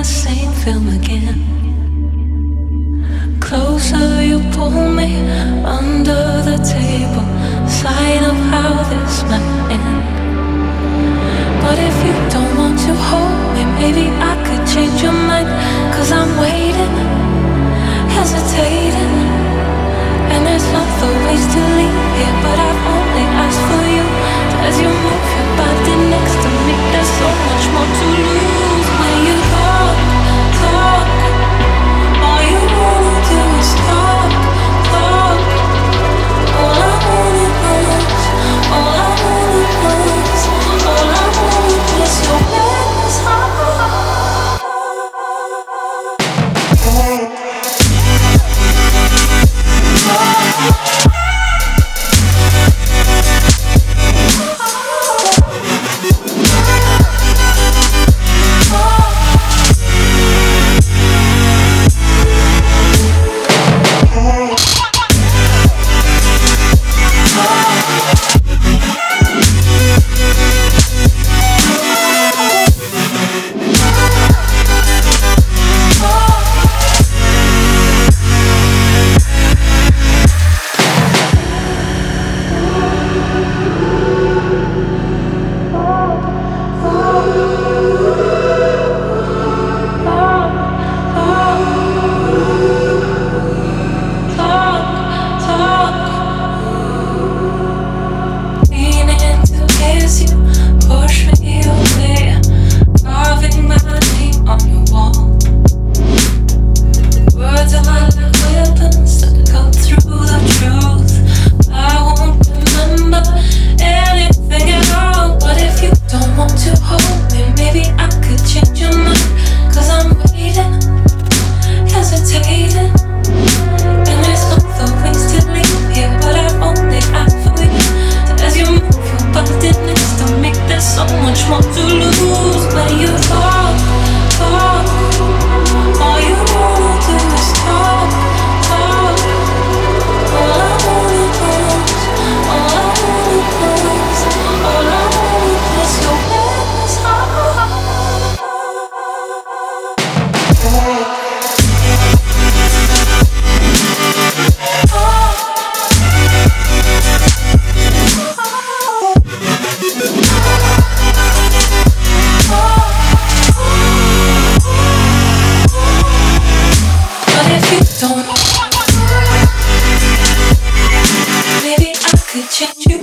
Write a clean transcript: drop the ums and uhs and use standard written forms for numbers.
the same film again. Closer you pull me under the table, sign of how this might end. But if you don't want to hold me, maybe I could change your mind. 'Cause I'm waiting, hesitating, and there's other ways to leave here, but I've only asked for you. As you move your body next to me, there's so much more to lose. When you talk, talk, all you wanna do is talk, talk. All I wanna is, all I wanna is, all I want is your endless heart. Maybe I could change you.